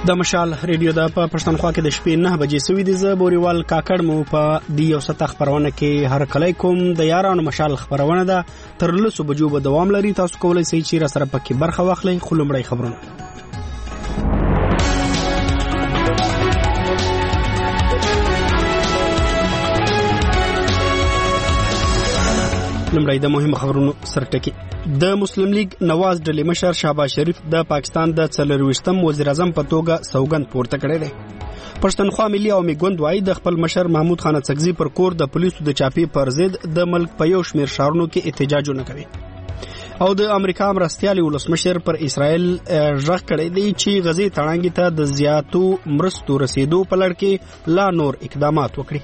د مشال ریډیو د پښتونخوا کې د شپې 9 بجې سوي د زبوريوال کاکړ مو په دی یو ست خبرونه کې هر کله کوم د یارانو مشال خبرونه ده تر لسو بجو به دوام لري. تاسو کولای شئ چې را سره پکې برخه واخلئ. خلمړی خبرونه لمړی د مهمه خبرونو سرټکی. د مسلم لیگ نواز ډلې مشر شهباز شریف د پاکستان د 24م وزیر اعظم په توګه سوګند پورته کړی دی. پښتونخوا ملي او میګوند وايي د خپل مشر محمود خان اڅکزي پر کور د پولیسو د چاپی پر ضد د ملک په یو شمیر شهرونو کې احتجاجونه کوي. او د امریکا مرستيالي ولسمشر پر اسرائیل ژغ کړی دی چې غزې تړانګي ته د زیاتو مرستو رسیدو په لړ کې لا نور اقدامات وکړي.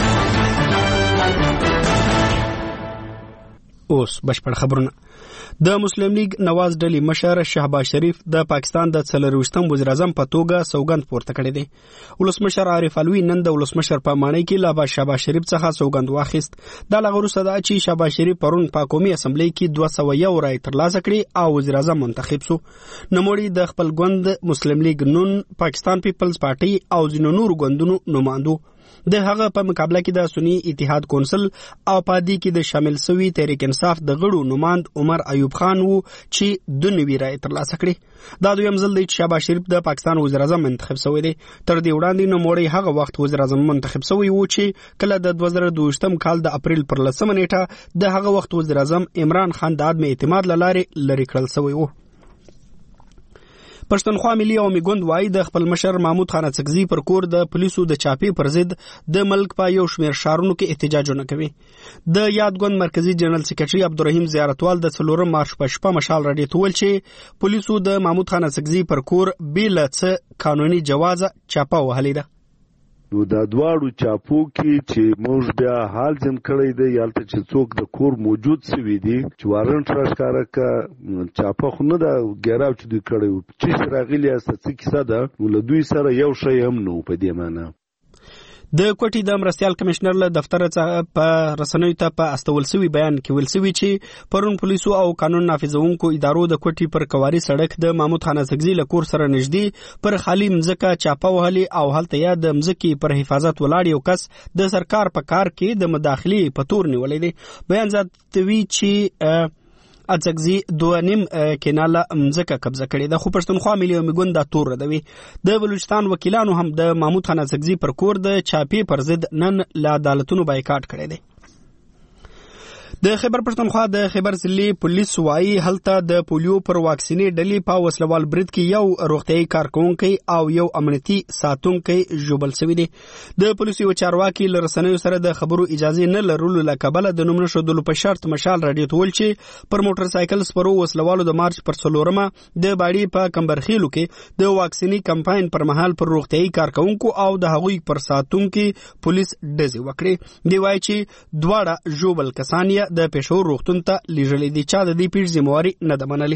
اوس بشپړ خبرونه. د مسلم لیگ نواز ډلې مشر شهباز شریف د پاکستان د 24م وزیر اعظم په توګه سوګند پورته کړی دی. ولسمشر عارف علوی نن د ولسمشر په مانۍ کې لا شهباز شریف څخه سوګند واخیست. د لغورو صدا چې شهباز شریف پرون په قومي اسمبلی کې 201 رای ترلاسه کړي او وزیر اعظم منتخب شو. نوموړي د خپل ګوند مسلم لیگ نون پاکستان پیپلز پارټي او ځینو نورو ګوندونو نمائندو د هغه په مقابله کې د سنی اتحاد کونسل او پادي کې د شامل سوي تحریک انصاف د غړو نمائند عمر ایوب خان وو چې د نوي رای ترلاسه کړي. دا دویم ځل دی چې شهباز شریف د پاکستان وزیر اعظم منتخب شوی دی. تر دې وړاندې نوموړی هغه وخت وزیر اعظم منتخب شوی وو چې کله د 2022م کال د اپریل پر 10 نیټه د هغه وخت وزیر اعظم عمران خان د عدم اعتماد لاره لری کړل شوی وو. پښتونخوا ملي او میګوند وايي د خپل مشر محمود خان اڅکزي پر کور د پولیسو د چاپی پر ضد د ملک په یو شمیر شهرونو کې احتجاجونه کوي. د یاد ګوند مرکزی جنرال سیکریټري عبدالرحیم زیارتوال د 4 مارچ په شپه مشال راډیو ته ویل چې پولیسو د محمود خان اڅکزي پر کور بل څه قانوني جواز چاپه وهلې ده. نو دا دواړو چاپو کې چې موږ بیا حال ځم کړی دی یالته چې څوک د کور موجود سوي دي چې وارنټ راښکاره کا چاپه خو نه دا ګیراو چې دوی کړی چې راغلی است څه کیسه ده ول دوی سره یو شی هم نو په دې معنی. د کوټي د مرستيال کمشنر له دفتر څخه په رسنیو ته په استول سوي بیان کې ویل سوي چې پرون پولیسو او قانون نافذونکو ادارو د کوټي پر کواري سړک د محمود خان اڅکزي له کور سره نږدې پر خالي مځکه چاپه وهلي او هلته یا د مځکې پر حفاظت ولاړ یو کس د سرکار په کار کې د مداخلي په تور نیولې دي. بیان زیاتوي چې اڅکزي 2.5 کیناله مځکه قبضه کړې ده. خو پښتونخوا ملي او میګوند دا تور ردوي. د بلوچستان وکیلانو هم د محمود خان اڅکزي پر کور د چاپی پر ضد نن له عدالتونو بایکاټ کړی دی. د خیبر پښتونخوا د خیبر ضلع پولیس وايي هلته د پولیو پر واکسینې ډلې په وسلوال برید کې یو روغتيایي کارکونکي او یو امنیتي ساتونکي ژوبل شوی دی. د پولیسو چارواکي لرسنیو سره د خبرو اجازه نه لرلو لکبل د نومونه شودلو په شرط مشال راډیو ته ول چې پر موټر سایکل سپرو وسلوالو د مارچ پر 4مه د باړي په کمبرخیلو کې د واکسینی کمپاین پر مهال پر روغتيایي کارکونکو او د هغوی پر ساتونکو پولیس ډزې وکړي. دی وایي چې دواړه ژوبل کسان د پېښور روغتون ته لیږلي دي. چا د دې پیښې ذمہواري نه ده منلې.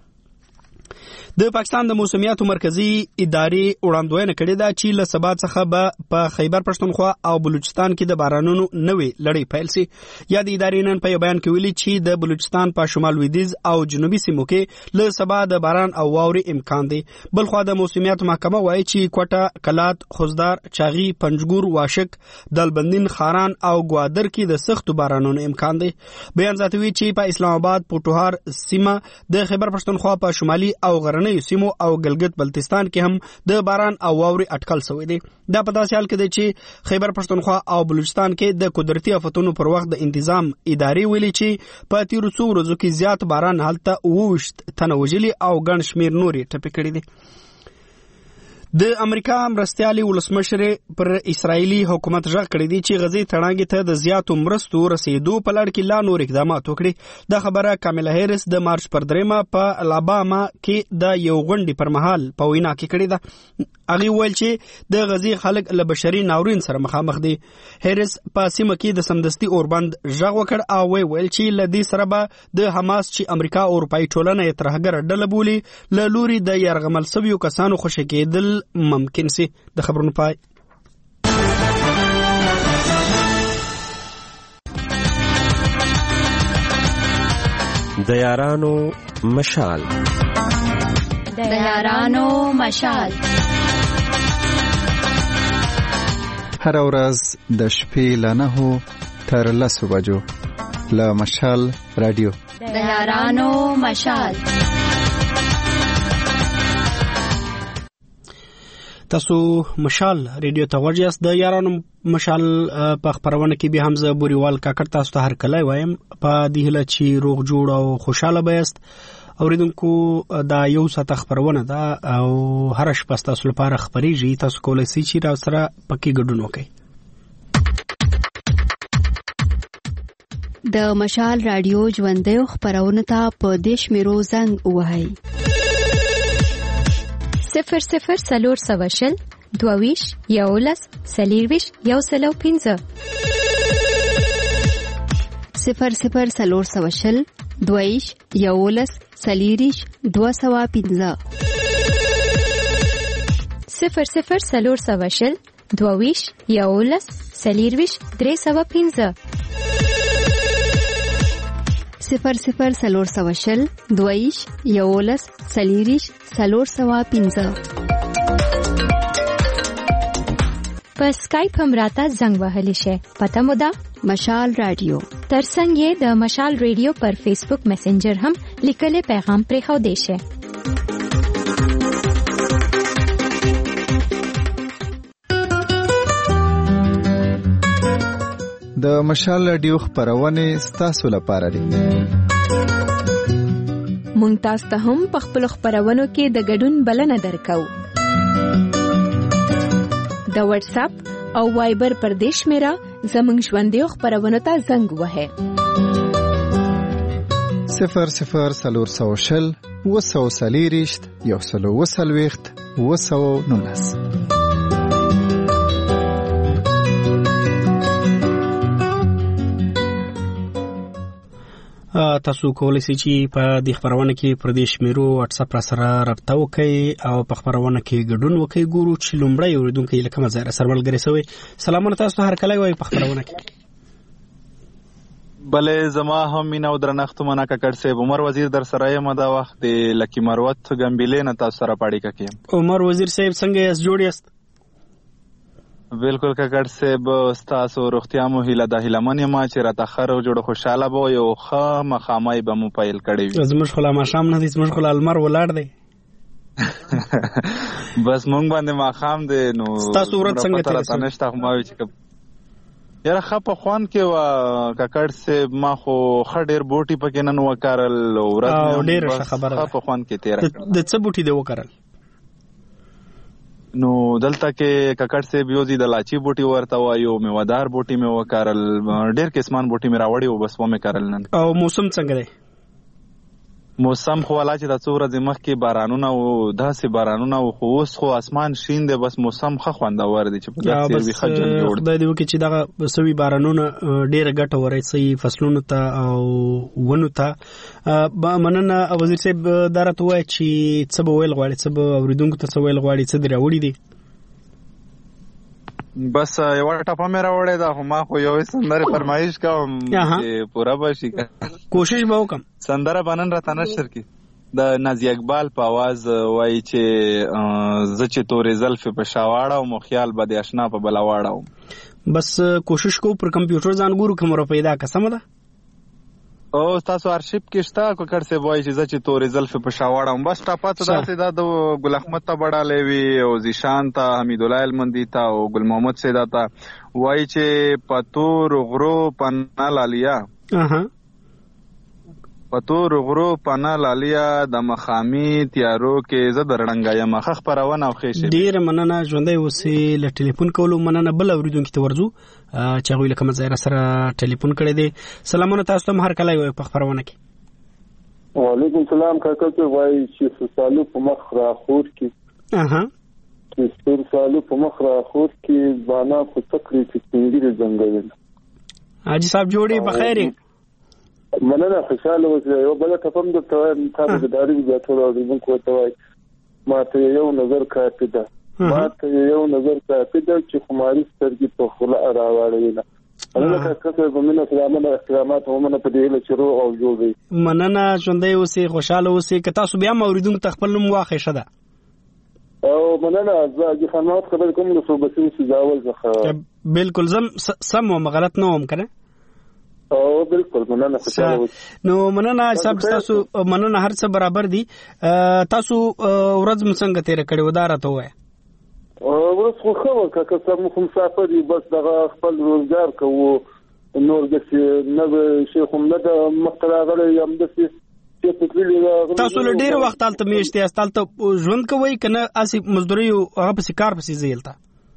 د پاکستان د موسمیاتو مرکزی ادارې وړاندوینه کړې ده چې له سبا څخه به په خیبر پښتونخوا او بلوچستان کې د بارانونو نوې لړۍ پیل شي. یا د ادارې نن په بیان کې ویلي چې د بلوچستان په شمال لویدیځ او جنوبي سیمو کې له سبا د باران او واورې امکان دی. بلخوا د موسمیاتو محکمه وایي چې کوټه، کلات، خوزدار، چاغي، پنجګور، واشک، دلبندین، خاران او ګوادر کې د سختو بارانونو امکان دی. بیان زیاتوي چې په اسلام آباد، پوټوهار سیمه، د خیبر پښتونخوا په شمالي او غرنۍ سیمو او ګلګت بلتستان کې هم د باران او واورې اټکل شوی دی. دا په داسې حال کې دی چې خیبر پښتونخوا او بلوچستان کې د قدرتي آفتونو پر وخت د انتظام ادارې ویلي چې په تیرو څو ورځو کې زیات باران هلته 28 تنه وژلي او ګڼ شمیر نورې ټپي کړي دي. د امریکا مرستيالي ولسمشر پر اسرایلی حکومت ژغ کړی دی چې غزې تړانګي ته د زیاتو مرستو رسیدو په لړ کې لا نور اقدامات وکړي. دا خبره کاملا هریس د مارچ پر 3 په الاباما کې د یو غونډې پر مهال په وینا کې کړی ده. هغه ویل چې د غزې خلک له بشري ناورین سره مخامخ دي. هریس په سیمه کې د سمدستي اوربند ژغ وکړ او ویل چې لدی سره به د حماس چې امریکا او اروپאי ټولنه یې ترهګر ډله بولي له لوري د يرغمل سویو کسانو خوشی کېدل ممکن سي. د خبرونو پای. د یارانو مشال. هر ورځ د شپې له 9 تر 10 بجو له مشال رادیو د یارانو مشال. تاسو مشال ریډیو ته ورجاست. د یارانو مشال په خبرونه کې به حمزه بوريوال کاکړ تاسو ته هر کله وایم په دې هله چې روغ جوړ او خوشاله بهست. اوریدونکو دا یو ساعت خبرونه ده او هر شپه تاسو لپاره خبريږي. تاسو کولای شئ چې تاسو سره پکې ګډون وکړئ. د مشال رادیو ژوندۍ خبرونه ته په دیش میرو زنګ وهاي 00 سلور سواشل دوویش یولس سلیرویش یوسلو 15 00 سلور سواشل دویش یولس سلیریش 215 00 سلور سواشل دوویش یولس سلیرویش 315 00 سلور سواشل دویش یولس سلیریش 315 په سکایپ هم راته زنګ وهلی شي. پته مو ده مشال رادیو. ترڅنګ یې د مشال ریډیو پر فیسبوک میسنجر هم لیکلي پیغام پرې خو دی شي. د مشال رادیو خبرونه ستاسو لپاره دي. مونږ تاسو ته هم په خپل خبرونو کې د ګډون بلنه درکو. د واتس اپ او وایبر پر دیش میرا زمونږ ژوندۍ خبرونو ته زنګ وهه 00 سلور سوشل وسو سلیریشت یوسلو وسلويخت وسو 19. تاسو کولای شئ چې په دې خبرونه کې پردیش میرو واتس اپ را سره رابطه وکړئ او په خبرونه کې ګډون وکړئ. ګورو چې لومړی اوریدونکو لکه مزار سرملګری سوی سلامونه تاسو هر کله وای په خبرونه کې. بلې زما هم مینا او درنښت منا ککړ صاحب عمر وزیر در سره یم دا وخت لکی مروت ګمبلې نه تاسو سره پاړی کوي. عمر وزیر صاحب څنګه یې جوړ یاست؟ بالکل ککړ صاحب تاسو روغتیا مو هیله د هیلمن ما چې را تخر او جوړ خوشاله بو یو خه مخامای به مو پایل کړی وي. زموږ خلا ما شام نه دي زموږ خلا المر ولاړ دی. بس مونږ باندې ما خام دی نو تاسو ورځ څنګه تاسو نشته ما وی چې یاره خپ خوان کې وا ککړ صاحب ما خو خډیر بوټي پکې نن وکړل ورځ مې ډیر خبره خپ خوان کې تیر د څه بوټي دی وکړل نو دلته کې ککړ صاحب یو دي د لاچی بوټي ورته وایو میوادار بوټي مې وکړل ډیر قسمان بوټي مې راوړي او بس و مې کړل نن. او موسم څنګه دی؟ موسم خو ولا چې د څو ورځې مخکې بارانونه او داسې بارانونه او خو اوس خو اسمان شین دی بس موسم ښه خوندور دی چې په داسې وی خجل جوړ دی. خدای دې وکړي چې دغه سوي بارانونه ډیره ګټه ورسي فصلونو ته او ونو ته. مننه وزیر صاحب درته وای چې څه به ویل غواړي څه به اوریدونکو ته څه ویل غواړي څه دی راوړي دي؟ بس یو ټاپه مې راوړې ده خو ما خو یو سندره فرمایش کوم چې پورا بشي کوشش به وکم. سندره بنن راته نشر کی د نازی اقبال په आवाज وای چې زچ تورې زلف په شاواړه او مخیال بد آشنا په بلاواړه. بس کوشش کو پر کمپیوټر ځان ګورو کوم را پیدا قسم ده. او تاسو ارشیف کې شته کوکړ څه وای چې زچ تورې زلف په شاواړه بس ټاپه ته داسې دا د ګل احمد ته بڑاله وی او زیشان ته حمید الله المندی ته او ګل محمد سیدا ته وای چې پتور غرو پنا لالیا پتور غرو پنا لالیا د مخامی تیارو کې زدرړنګا یم خخ پرونه او خېشه. ډیر مننه ژوندۍ اوسې له ټلیفون کولو مننه. بل اوریدونکو ته ورځو چې هغه لکه مزه سره ټلیفون کړی دی. سلامونه تاسو ته هر کله وي په خبرونه کې. وعلیکم السلام کاکا ته وای چې سالو په مخ را خور کې چې سالو په مخ را خور کې بانا په تکری چې څنګه ځنګل حاجی صاحب جوړي بخیر مننه خوشاله اوسئ. یو بل ته هم د تاسو د داري ځاتو راځم کوته وای ما ته یو نظر کافي ده چې خماري سترګې په خلا راوړې نه. مننه کاکا زمينه سلامونه احترامات هم نه پدې له چرو او جوړي. مننه ژوندۍ اوسئ خوشاله اوسئ. که تاسو بیا موریدونکو تخپل نوم واخې شده او مننه زه خدمات خبر کوم د صوبې سیداول څخه بالکل زم سم او غلط نه وم کنه او بالکل مننه خوشاله نو مننه صاحب تاسو مننه هر څه برابر دي تاسو ورځ څنګه تیر کړی ودار ته وای ورځ خو خو که څه مخ مسافر دي بس دغه خپل روزګار کوو نور د نه شیخ هم نه د مختراغله یم د تاسو له ډیر وخت تلته میشته استالته ژوند کوي کنه اسی مزدوري او هغه په کار پسې زیلتا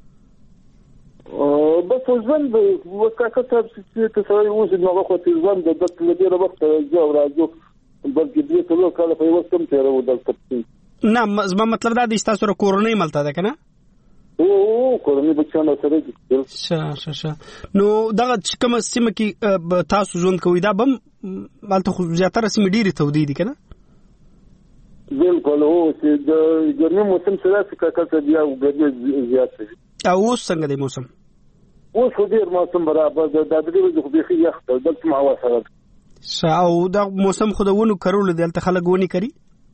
بس ژوند وکړه چې تاسو یې اوس نو خو ته ژوند د ډیر وخت زه راځو بلکې دې ته لو کله په وخت کې راو دلته نه زما مطلب دا د تاسو سره کورنۍ ملته ده کنه او کورنۍ بچانو سره دي شه نو دغه کوم سیمه کې تاسو ژوند کوي دا بم مالته خو زیاتره سیمه ډیره تودې دي کنه بالکل او چې د ګرمي موسم سره څه بیا وګړي زیات دي او اوس څنګه دی موسم اوس خو ډیر موسم برابر د دې خو بيخي یخ دلته ما وسره او دا موسم خو د ونو کرول دلته خلک ونی کوي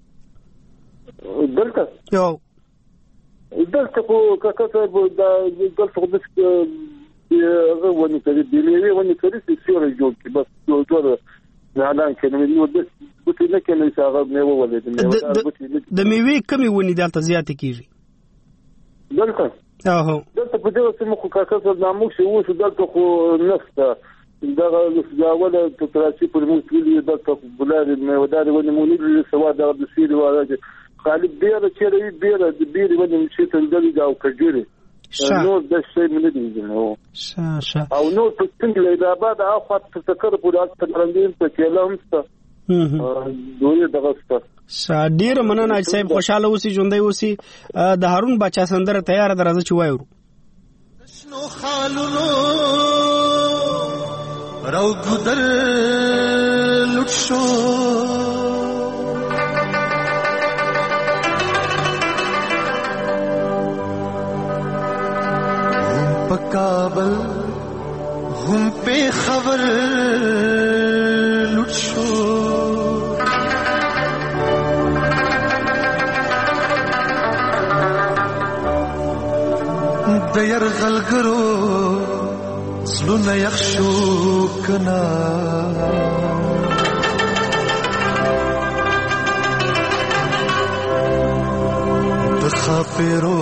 دلته یو دلته خو کاکه دا دلته خو د هغه ونی کوي د میوې ونی کوي چې سیوري جوړ کی بس ټول نه اعلان کړي نو د بوتي نه کوي چې هغه میوه ولې د میوې کمی ونی دلته زیات کیږي دلته دلته په دې وسه مخ کاکه د نامو شو وسه دلته خو نفته دغه ځاوله په تراشي پر موږ ویلي دلته بلاري میوه ونی مونږ له سوا د سیوري وایي خالد بیره چیرې بیره د بیره ونی چې تل دا او کجوري نو د شی من دي نو او نو په څنګه له بعد اخو تذکر په اکثر رنګین په کلام ست دوی دغه ست ډیر مننه صاحب خوشاله اوسې ژوندۍ اوسې د هارون بچا سندره تیار درځه چې وایو شنو خالونو راو ګدر لټ شو کابل هم په خبر لټ شو د يرغلګرو زلون يخشو کنا د خاپرو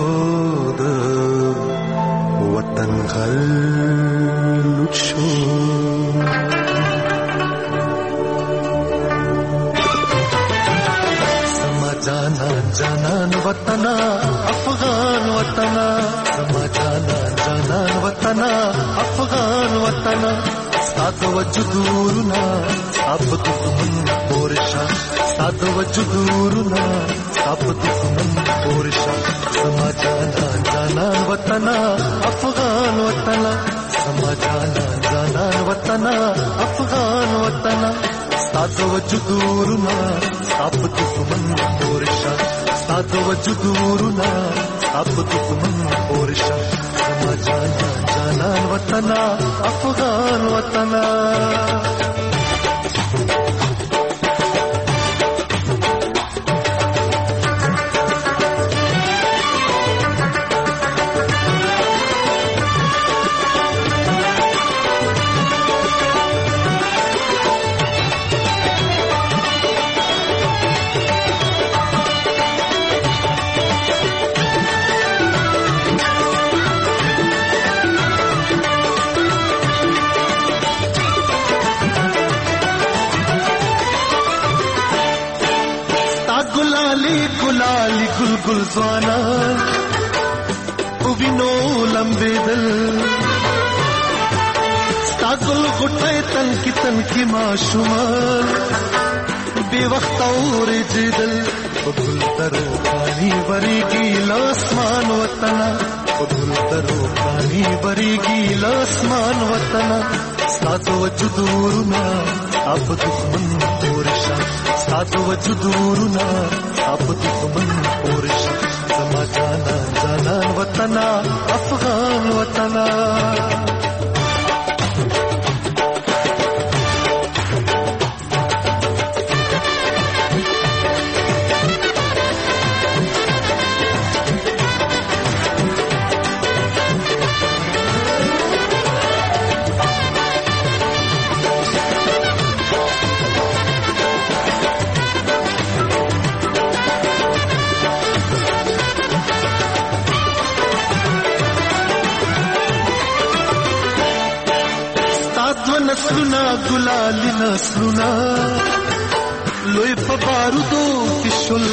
وطن غلط شو سما جانا جانان وطنا افغان وطنا سما جانا جانان وطنا افغان وطنا سات وجدورنا اب دشمن پورشا سات وجدورنا اب دشمن پورشا سما جانا جانان وطنا افغان وطنا سما جانا جانان وطنا افغان وطنا سات وجدورنا اب دشمن پورشا سات وجدورنا اب دشمن پورشا سما جانا جانان وطنا افغان وطنا गुलाली गुलगुल ज़वाना उबिनो लंबे दिल स्तागुल गुटे तन की माशुमान बेवक्त और जिदल गुल तरो पानी बरी गीला आसमान वतना गुल तरो पानी बरी गीला आसमान वतना सात वजुदूरना अब दुश्मन पोरशा सात वजुदूरना अब दुश्मन पोरशा समा जाना जाना वतना अफगान वतना نسلونه ګلالي نسلونه لوی په بارودو کې شل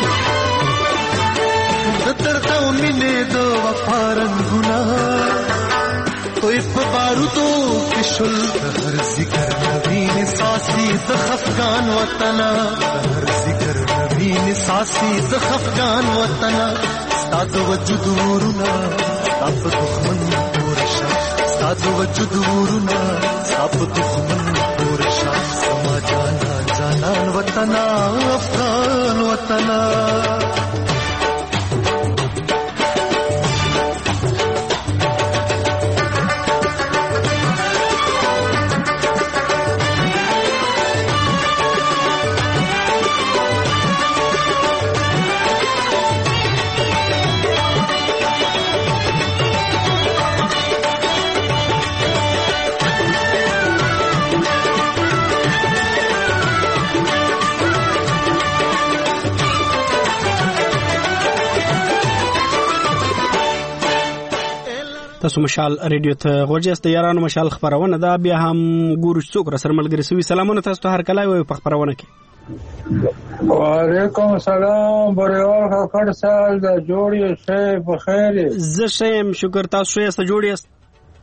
د درد او مینې د وفا رنګونه لوی په بارودو کې شل هر ذکر نوین ساسي د خفګان وطن هر ذکر نوین ساسي د خفګان وطن ستاسو وجود ورونه ستاسو دښمن پورشا ستاسو وجود ورونه ستاسو دښمن پورشا سما جانا جانان وطن افغان وطن تاسو مشال ریډیو ته غوږیاست. یارانو مشال خبرونه دا بیا هم ګورو څوک را سره ملګری سوي. سلامونه تاسو ته هر کله وي په خبرونه کې. وعلیکم السلام بریوال خبر سال دا جوړی شه په خیر. زه شم شکر. تاسو یې ست جوړی است؟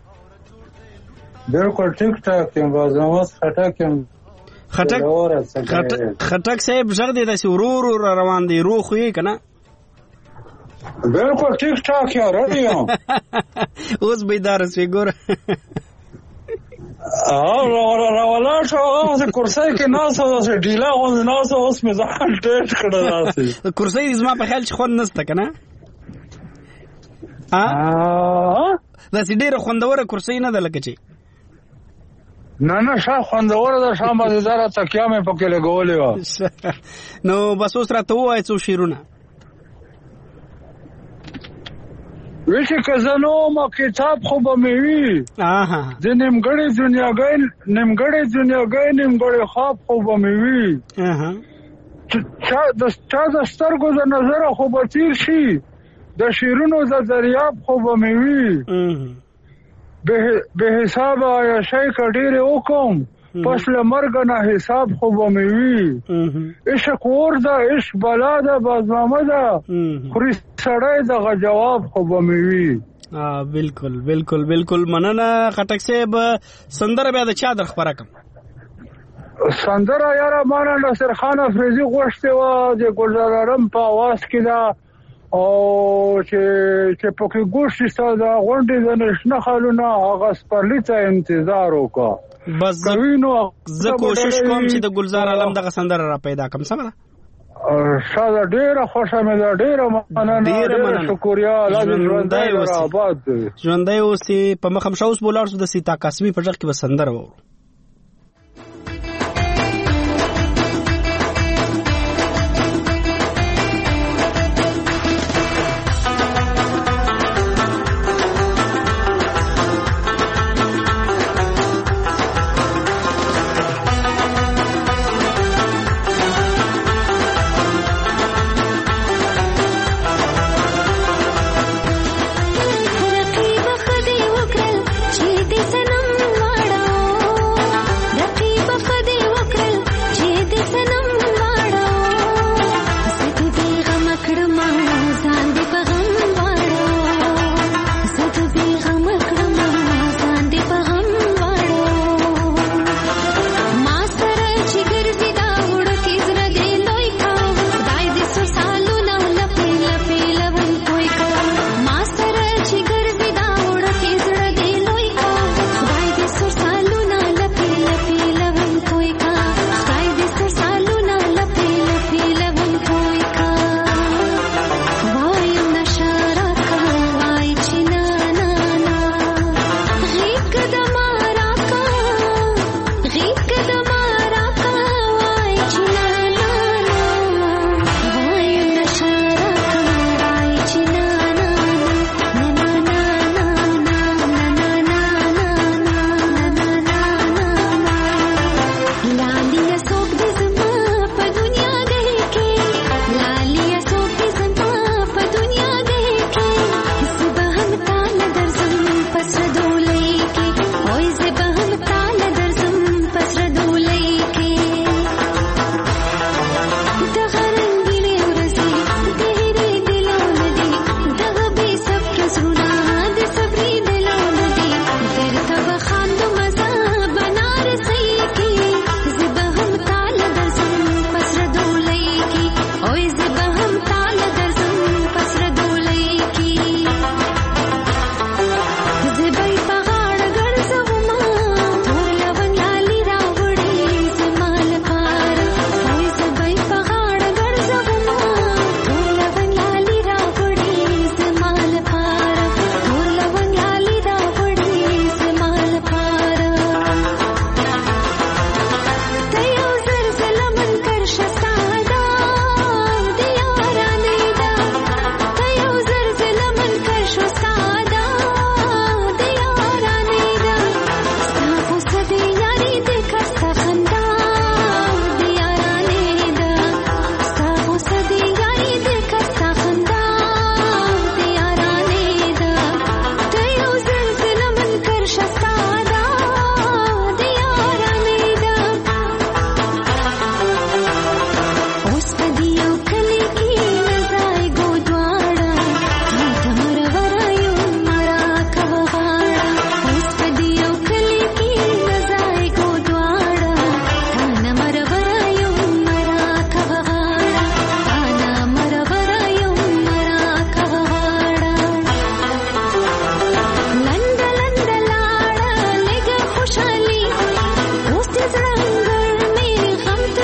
بالکل ټیک ټاک یم. بازموس خټک یم. خټک صاحب ژغ دې داسې ورو روان دی. روح یې کنه؟ بالکل ٹھیک ٹھاک ہے ریڈی ہوں. اوس بیدار سی ګور. راولا شو کرسی کې ناسو اوس ډیلا غو ناسو اوس مې ځان ټیټ کړل راسي. کرسی زما په خیال چې خون نسته کنه. دا سې ډیره خوندوره کرسی نه ده لکه چې. نه شا خوندوره ده. شام باندې زاره تکیا مې پکې لګولې و. نو بس اوس راته وای څو شیرونه. ویشی که زنو ما کتاب خوب میوی دی نیمگڑی دنیاگای نیمگڑی خواب خوب میوی چا دسترگو در نظر خوب تیر شی در شیرونو در دریاب خوب میوی به حساب آیا شای کدیر اوکم پس لمرگ نه حساب خوب میوی. عشق ورده عشق بلا ده بازنامه ده خوری سړی دغه جواب خوب میوی. بالکل بالکل بالکل مننه خټک صاحب. سندره بیا د چا در خبره کم؟ سندره یاره مانا نصر خان افریزی غوښتې وه د ګلزارارم په آواز کې ده او چې پکې ګوښتې ستا د غونډې د نشنه خالونه هغه سپرلي ته انتظار وکړه. بس زه کوشش کوم چې د گلزار عالم دغه سندره را پیدا کم. سمه ده شاده ډیره خوښه مې ده. ډیره مننه ډیره شکریا. ژوندی اوسې په مخم شه. اوس بولاړ سو د سیتا قاسمي په ژغ کې به سندره وورو. رقیب خدای وکړل چې دې سنم واړو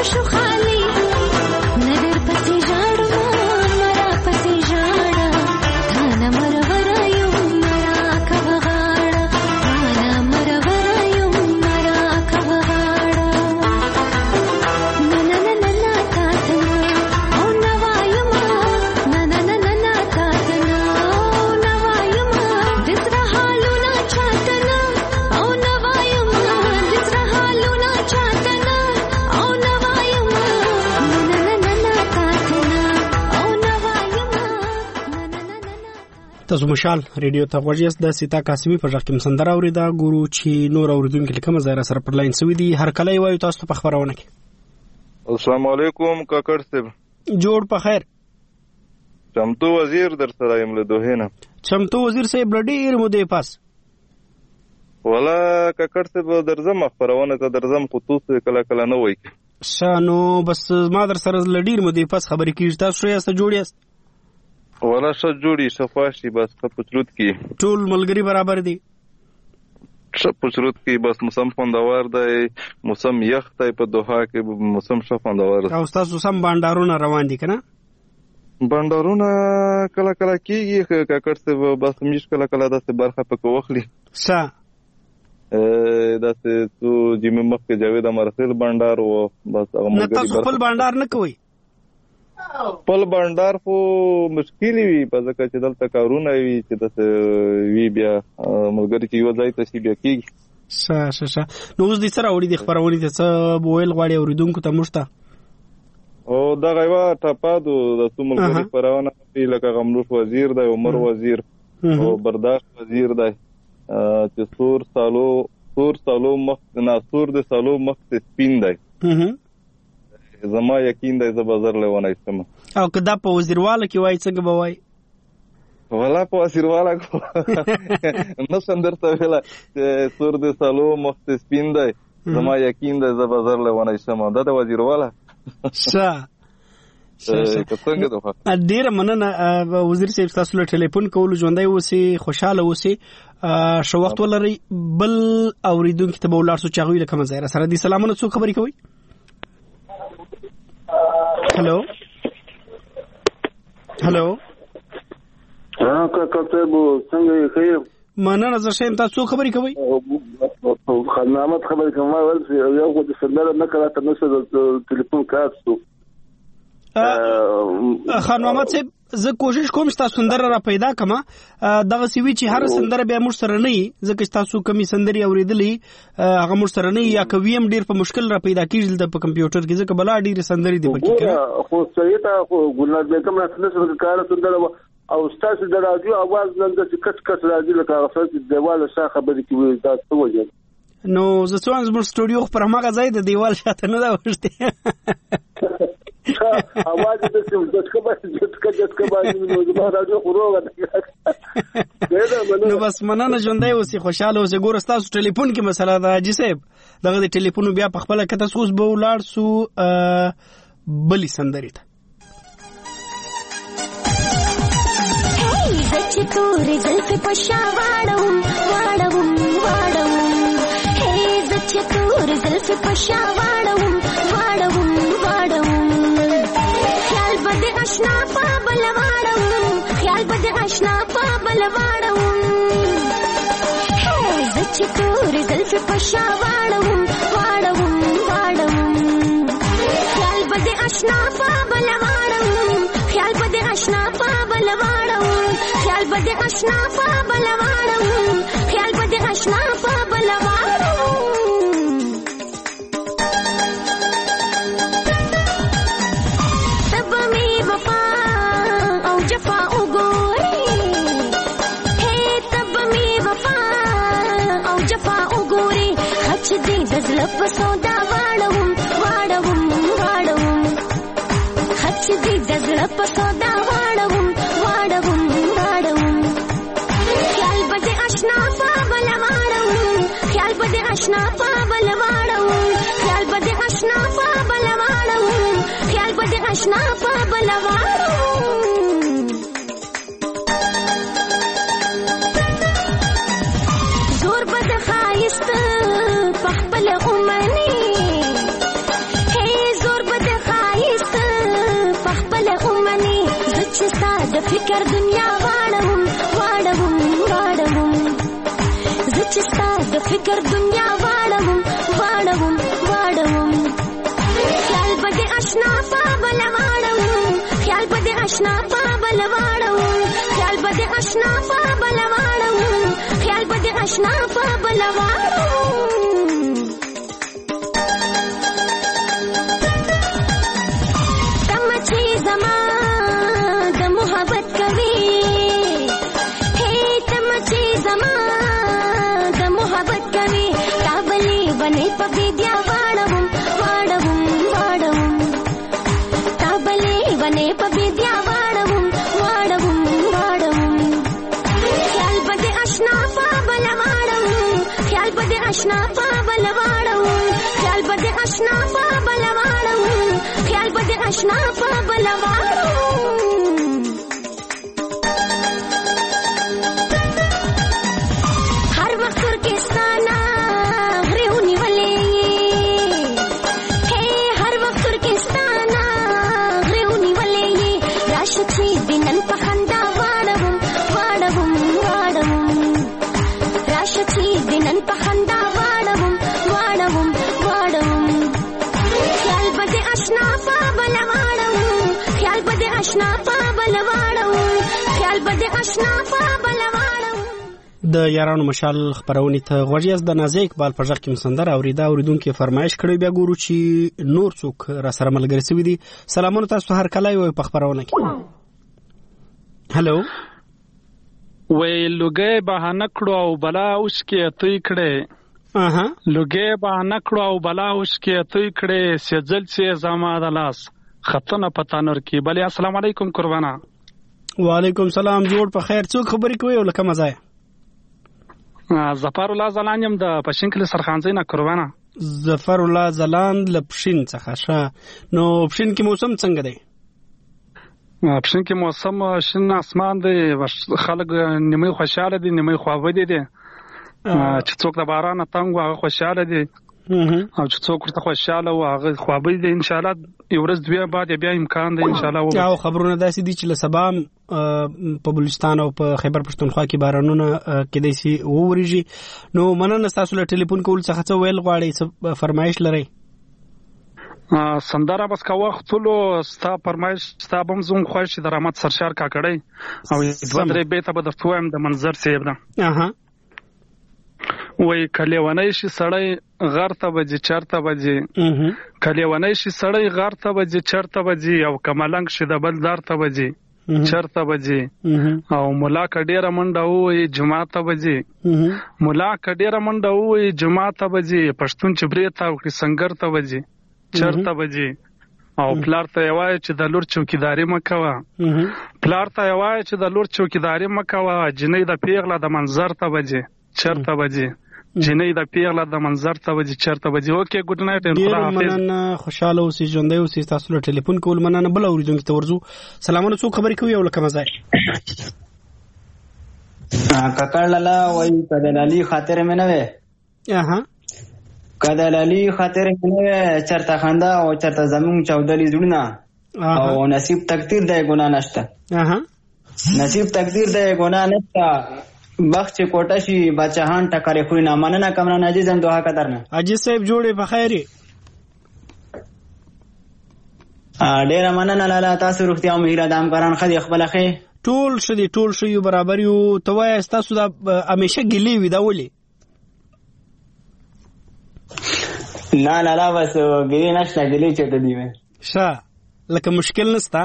شو خالي ندر پسې ژاړم مرا پسې ژاړه تانا مرور یم مرا کوه غاړه تانا مرور یم مرا کوه غاړه نه نه نه نه نه تاته او نه وایم نه نه نه نه نه تاته او نه وایم د زړه حالونه چاته نه او نه وایم د زړه حالونه چاته نه او نه وایم نه نه نه نه تاته نه او نه وایم نه نه نه نه. تاسو مشال ریډیو ته غوږ یاست. د سیتا قاسمی په ځخ کې سندره اوریدا ګورو چې نور اوریدونکو لکه مزه سره پر لاین سوي دي. هر کله وایو تاسو په خبرونه کې. السلام علیکم کاکړ صاحب. جوړ په خیر. چمتو وزیر در سره یم له دوه نه. چمتو وزیر صاحب ډېر مودې پاس. ولا کاکړ صاحب درځم خبرونه ته درځم خصوص کله کله نه وای. شانو بس ما در سره لډیر مودې پاس خبرې کیږي. تاسو یې جوړ یاست؟ ولا څه جوړی صفاشي بس په پچرود کې ټول ملګری برابر دي. څه پچرود کې بس موسم خوندور دی، موسم یخ دی، په دوحه کې موسم ښه خوندور دی. او تاسو سم بانډارونه روان دي کنه؟ بانډارونه کله کله کیږي کاکړ صاحب بس میش کله کله داسې برخه پکې وخلی. څه داسې تو جیمه مخکې جاوید امرخیل بانډار و بس هغه نه تاسو خپل بانډار نه کوئ؟ خپل بانډار خو مشکل وي په ځکه چې دلته کارونه وي چې داسې وي بیا ملګري چې یو ځای ته شي بیا کېږي. ښه نو اوس دې سره وړي د خپرونې ته څه ویل غواړي اورېدونکو ته موږ ته؟ او دغه یوه ټپادو د څو ملګري خپرونه لکه غمروش وزیر دی، عمر وزیر او برداشت وزیر دی چې سور سالو مخ ناسور د سالو مخ سپین دی. زما یقین دی زه به زر لیونی شم. او که دا په وزیرواله کې وایي څنګه به وایي؟ ولا په وزیرواله نه شم درته ویله چې سور د سالو مخ سپین دی زما یقین دی زه به زر لیونی شم. دا د وزیرواله ډیره مننه وزیر صاحب. تاسو له ټلیفون کولو ژوندی اوسئ، خوشحاله اوسئ، ښه وخت ولرئ. بل اورېدونکي ته به ولاړ شو چې هغوی له کومه ځای را سره دي. سلامونه، څوک خبرې کوئ؟ هلو کاکا صاحب څنګه یې؟ ښه یم مننه. زه ښه یم. تاسو څوک خبرې کوئ؟ خان محمد خبرې کوم. ما ویل یو خو د سندره نه کراته نشته د ټلیفون کار شو. خان محمد صاحب زه کوشش کوم چې تاسو سندره را پیدا کړم. دغه سی وی چې هر سندره بیا موږ سره نه وي، ځکه چې تاسو کمی سندري اوریدلې هغه موږ سره نه وي، یا کوي هم ډیر په مشکل را پیدا کیږي د په کمپیوټر کې، ځکه بلا ډیر سندري دی پکې کنه. خو صحیح ته خو ګلناز بیگم نه څه کار سندره او تاسو د رادیو आवाज نن د کټ راځي لکه هغه چې دیواله شاخه خبرې کوي. تاسو وایي نو زه څو زموږ سټوډیو پر هغه ځای د دیوال شاته نه دا ورشته आवाज د څه د څه باندې نو زما راډیو خروغه نو بس مننه ژوندۍ اوسئ، خوشاله اوسئ. ګوره ستاسو ټلیفون کې مسله ده حاجي صاحب، دغه د ټلیفون بیا په خپله که تاسو اوس به ولاړ سو بلې سندرې ته. چې تورې زلفې په شا واړوم واړوم واړوم هې زه چې تورې زلفې په شا واړوم واړوم واړوم خیال به د اشنا په بل واړوم خیال به د اشنا په بل واړوم هې زه چې تورې زلفې په شا واړوم واړوم واړوم خیال به د اشنا په بل واړوم خیال به د اشنا په بل واړوم خیال به د اشنا په بل واړوم خیال به د اشنا په بل واړوم تب می وفا او جفا وګوري هې تب می وفا او جفا وګوري خچ دې د زړه په سودا واړوم واړوم واړوم خچ دې د زړه په سودا واړوم واړوم واړوم خیال به د اشنا په بل واړوم خیال به د اشنا په بل واړوم خیال به د اشنا په بل واړوم خیال به د اشنا په بل واړوم زور به د ښایست په خپل اومني هې زور فکر دنیا واړوم واړوم واړوم خیال به د اشنا په بل واړوم خیال به د اشنا په بل واړوم خیال به د اشنا په بل واړوم خیال به د اشنا په بل واړوم تم چې زما د محبت کوي هي تم چې زما د محبت کوي تابلې بنې په بيدیا واړوم واړوم واړوم تابلې بنې په بيدیا واړوم واړوم واړوم خیال به د اشنا په بل واړوم خیال به د اشنا په بل واړوم خیال به د اشنا په بل واړوم خیال به د اشنا په بل واړوم هر وخت ترکستانا غریونی ولې هي هر وخت ترکستانا غریونی ولې راشه چې دنن په خندا واړوم واړوم واړوم راشه چې دنن په خندا واړوم واړوم واړوم خیال به د اشنا په بل واړوم خیال به د اشنا په بل واړوم خیال به د اشنا په بل واړوم د یارانو مشال خبرونې ته غوږ یاست. د نازي اقبال په ژغ کې مسندر اوریدونکو فرمایش کړی. بیا ګورو چې نور څوک را سره ملګری شوي دي. سلامونه تاسو هر کله یو په خبرونه کې. هلو وی لوګي بهانه کړو او بلا اوس کې اتوي کړي لوګي بهانه کړو او بلا اوس کې اتوي کړي سجل سي زما د لاس خطونه پتانور کې. بل السلام علیکم قربانا. وعلیکم سلام. جوړ په خیر. څوک خبرې کوي ولکه مزه ظفر الله زلان يم د پښین کلی سرخانځي نه قربانا. ظفر الله زلان ل پښین څخه ښه. نو پښین کې موسم څنګه دی؟ پښین کې موسم شین اسمان دی. خلک نیمه خوشاله دي نیمه خوابدي دي. چې څوک د باران تنګ هغه خوشاله دي او چې څوک ورته خوشاله او هغه خوابدي دي. ان شاء الله یو ورځ دوی بعد بیا امکان دی ان شاء الله. او خبرونه داسې دي چې له سبا په بلوچستان او په خیبر پښتونخوا کې بارانونه کېدای شي ووريږي. نو مننه تاسو له ټلیفون کول څخه څه ویل غواړئ؟ څه فرمایش لرئ؟ سندره بس کا وخت ټولو ستا فرمایش ستا بم زوم خوښ د رحمت سرشار کا کړی او دوه درې بیت به د تویم د منظر سیب ده. وای کلیوانای شي سړی غر ته بجې چرته بجې کلیوانای شي سړی غر ته بجې چرته بجې او کملنګ شي د بل دار ته بجې چرته بجې او مولا کډیره منډه وای جمعه ته بجې مولا کډیره منډه وای جمعه ته بجې پښتون چې بریته او سنگر ته بجې چرته بجې او پلار ته وای چې د لور چوکیداری مکوه پلار ته وای چې د لور چوکیداری مکوه جنې د پیغله د منظر ته بجې چرته بجې جنې د پیغله د منظر ته بجې چرته بجې. اوکې ګډ نایټ. ډیر مننه. خوشاله اوسئ ژوندی اوسئ. تاسو له ټلیفون کول مننه. بل اوریدونکو ته ورځو. سلامونه. څوک خبرې کوي او لکه مزه کاکړ لالا وای کدلالي خاطر مې نه وې کدلالي خاطر مې نه وې چرته خندا او چرته زمون چودلې زړونه او نصیب تقدیر دی ګناه نشته نصیب تقدیر دی ګناه نشته بخت کوټه شي بچهان ټکرې خوري نه مننه کمران عزیز هم دوه قدرنه عزیز صاحب جوړې په خیرې ډېر مننه لالا. تاسو روغتیا او مهیره د همکاران خدي خپل خې ټول شدي یو برابر یو. ته وایې تاسو دا همیشه ګلې وي دا ولې؟ نه لالا بس ګلې نشته ګلې چته دی مې ښه لکه مشکل نشته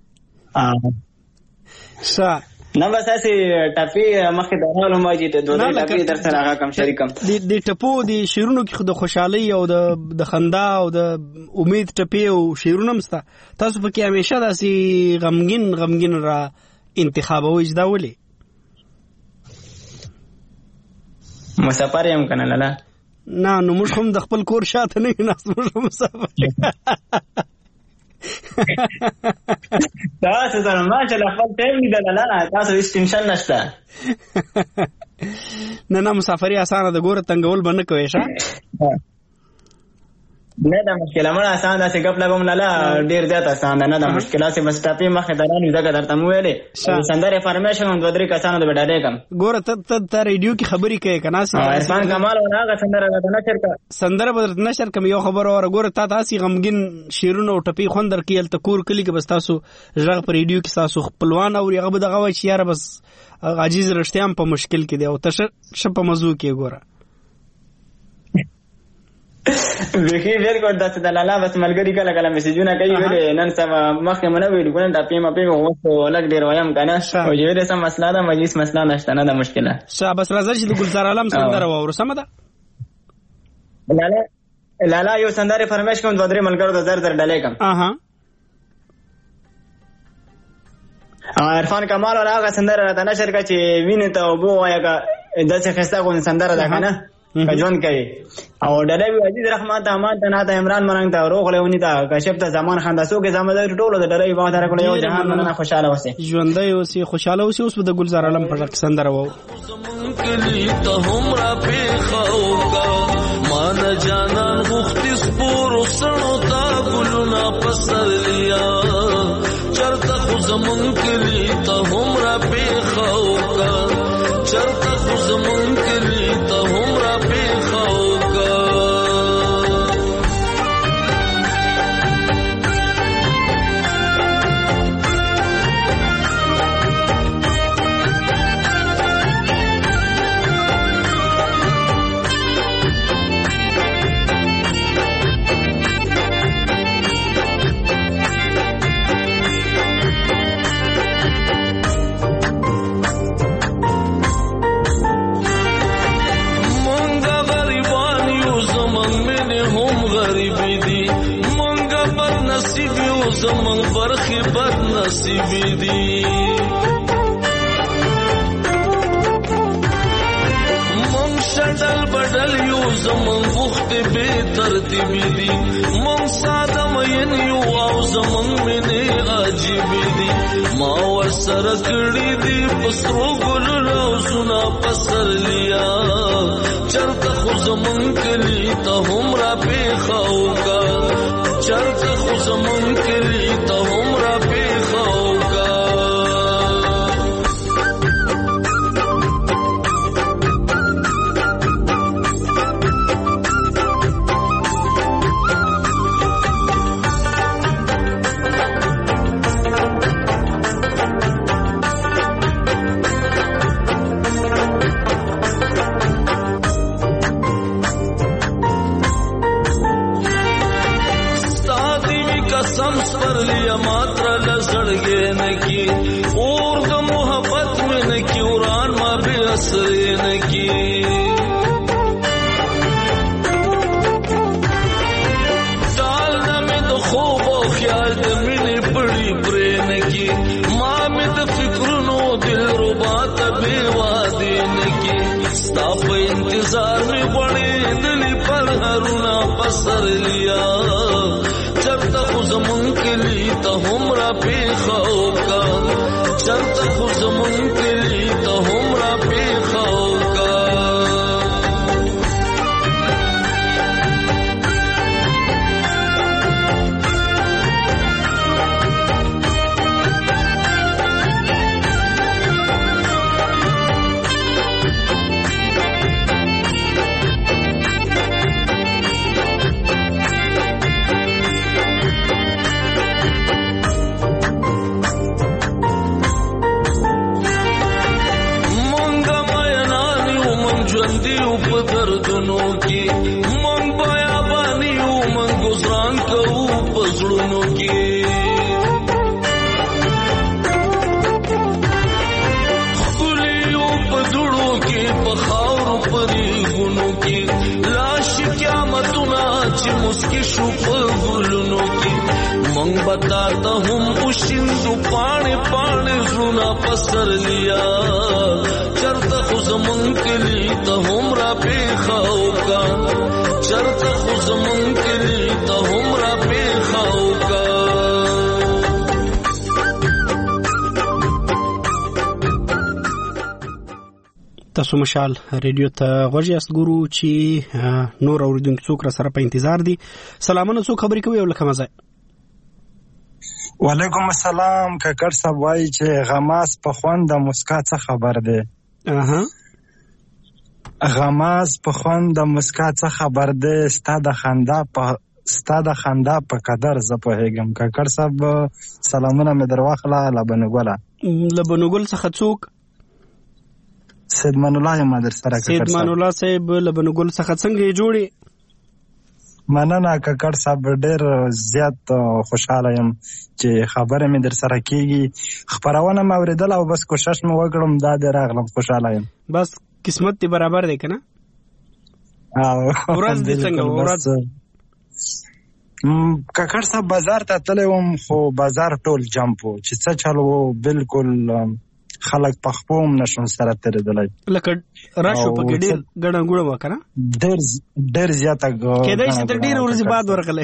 ښه نه بس اسې ټپي مخکې د حالو ماجي ته دوه ټپي در سره هغه کم شریکم د ټپو د شیرونو کې د خوشحالي او د خندا او د امید ټپي او شیرونه مسته تاسو پکې همیشه داسې غمګین را انتخابوي دا ولې؟ مسافر یم کنه لالا. نه نو موږ هم د خپل کور شاته نه ناس موږ هم مسافر تاسو سره ما چې خپل ټیم دی لالا تاسو هیڅ ټینشن نشته. نه مسافري اسانه د ګوره تنګول باندې کوي ښه نه دا مشکله مړه آسان ده چې ګپ لګوم لاله ډیر زیات آسان ده نه دا مشکله چې بس ټاپې مخې ته رانیو ځکه درته مو ویلې سندرې فارمیشن هم 2-3 کسانو ته به ډاډې کړم ګوره ته ریډیو کې خبرې کوې که ناسې عرفان کمال ونه هغه سندره راته نشر کړه سندره به درته نشر کړم یو خبره وره ګوره تا داسې غمګین شعرونه او ټپې خوند درکوي هلته کور کلي کې بس تاسو غږ په ریډیو کې ستاسو خپلوان اوري هغه به دغه وایي چې یاره بس عاجز رښتیا هم په مشکل کې دی او ته ښه په موضوع کې ګوره بیخي بالکل داسې د لالا بس ملګري کله کله میسیجونه کوي ویلې نن سبا مخکې مو نه ویلي ګونه ټاپې مپې اوس لږ ډېر وایم که نه او چې ویلې څه مسله ده مجلس مسله نشته نه ده مشکله بس راځه چې د ګلزار عالم سندره واورو سمه ده لالا یو سندرې فرمایش کوم 2-3 ملګرو ته زر ډالۍ کړم عرفان کمال ولا هغه سندره راته نشر کړه چې وینې ته اوبه ووایه که داسې ښایسته غوندې سندره ده که نه ژوند کوي او ډډه وي عزیز رحمان ته امان ته ناته عمران مرنګ ته روغ لیوني ته کشف ته زمان خان ته څوک زما د ټولو د ډډه وخت راکړو یو جهان مننه خوشاله اوسئ ژوندی اوسئ خوشاله اوسئ اوس به د ګلزار عالم په غږ سندره وو کلی ته هم را پیښوکا مان جانان غوښتي سپورو سړو تا ګلونه پسرلیا چرته خو زمون کلی ته هم را پیښوکا چرته خو زمون کلی ته هم را پیښوکا زمون برخی بد نصیبی دی من شدل بدل یو زمون وخت بے ترتیبی دی من ساده مین یو او زمون منی عجیبی دی ما ور سره کړی دی پسرو ګل روزونه پسر لیا چرته خو زمون کلی ته هم را پیښوکا چرته خو زمون کلی ته هم را پیښوکا لیا ماتر لزړګې نکی اور د محبت میں نکی وران ما به اثر نکی ټال نامې د خوب او خیال د مینې پړی پرې نکی ما مې د فکرونو دل ربا ته بے وادي نکی ستا په انتظار مې غوړې دلی پر هرونه پسر لیا چرته خو زمون کلی ته هم را پیښوکا چرته خو زمون کلی ته هم را پیښوکا دردونو کی من بایا بانیو من گزران کوو پزړونو کی خلیو پدړو کی پخاور پری ګونو کی لاش قیامتونه چې مسکی شو پغلونو کی من بتا ته هم وشندو پانه پانه زړونه پسر لیا چرته خو زمون کلی ته هم را پیښوکا چرته خو زمون کلی ته هم را پیښوکا تاسو مشال ریډیو ته غوږ یاست ګورو چې نور اوریدونکو څوک را سره په انتظار دي. سلامونه، څوک خبرې کوي او لکه مزه؟ وعلیکم السلام. ککړ صاحب وایي چې غماس په خوند د مسکا څه خبر دی؟ غماس په خوند د مسکا څه خبر دی؟ ستا د خندا په قدر زه پوهېږم. ککړ صاحب سلامونه مې در واخله. لبنګوله لبنګول څخه څوک؟ سیدمان الله یم در سره. سیدمان الله صاحب لبنګول څخه څنګه یې جوړې؟ مننه ککړ صاحب، ډېر زیات خوشحاله یم چې خبره مې در سره کېږي. خپرونه مې اورېدله او بس کوشش مې وکړم دا دې راغلم. خوشحاله یم. بس قسمت دې برابر دی که نه؟ ورځ دې څنګه ورځ؟ ککړ صاحب بازار ته تللی وم خو بازار ټول جمپ و چې څه چل و بالکل خلک په خپو هم نشم سره تېرېدلی. لکه راشو پکې ډېر ګڼه ګوڼه وه که نه؟ ډېر زیاته کېدای شي ته ډېرې ورځې بعد ورغلی.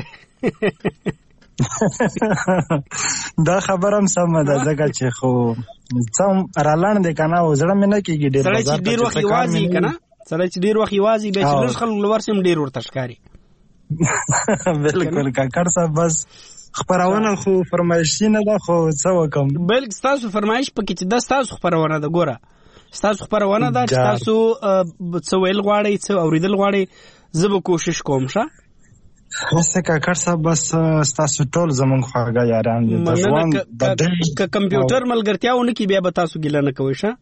دا خبره هم سمه ده ځکه چې خو څه هم رالاند دی که نه او زړه مې نه کېږي ډېر. سړی چې ډېر وخت یوازې که نه، سړی چې ډېر وخت یوازې بیا چې لږ خلک ورسي هم ډېر ورته ښکاري. بالکل ککړ صاحب، بس خپرونه خو فرمایشي نه ده خو څه وکم. بلکې ستاسو فرمایش پکې چې دا ستاسو خپرونه ده. ګوره ستاسو خپرونه ده چې تاسو څه ویل غواړئ، څه اورېدل غواړئ، زه به کوشش کوم. ښه هسه ککړ صاحب، بس ستاسو ټول زمونږ خواږه یاران دي. که کمپیوټر ملګرتیا ونه کړي بیا به تاسو ګیله نه کوئ. ښه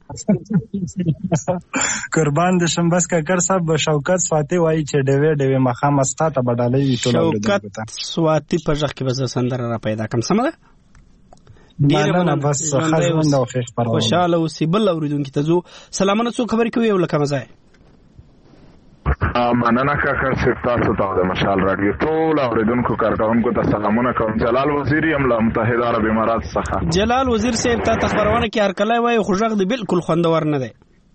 قربان دې شم. بس ککړ صاحب شوکت سواتی وایي چې ډېوې مخامه ستا ته به ډالۍ وي ټول اورېدونکو ته. شوکت سواتی په غږ کې به زه سندره را پیدا کړم. سمه ده؟ مننه. بس ښه ژوند او ښې خپرونه. خوشحاله اوسئ. بل اورېدونکي ته ځو. سلامونه، څوک خبرې کوي او لکه مزه؟ مننه کاکړ صاحب، تاسو ته د مشال راډیو ټول اوریدونکو کارکونکو ته سلامونه کوم. جلال وزیر یم له متحده عرب امارات څخه. جلال وزیر صاحب، تا ته خبرونه کې هرکلی وایي خو غږ دې بالکل خوندور نه دی.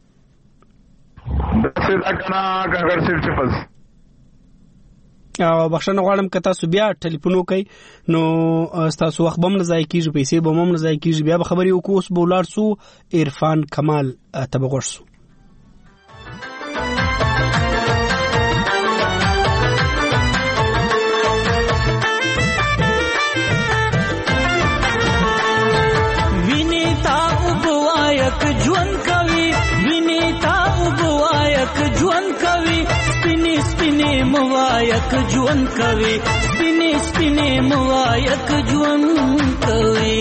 داسې ده که نه کاکړ صاحب چې او بخښنه غواړم که تاسو بیا ټلیفون وکئ نو ستاسو وخت به هم نه ضایع کېږي، پیسې به هم نه ضایع کېږي. بیا به خبرې وکړو. اوس به ولاړ سو عرفان کمال ته به غوږ سو. موایک ژوند کوي، سپینې سپینې موایک ژوند کوي.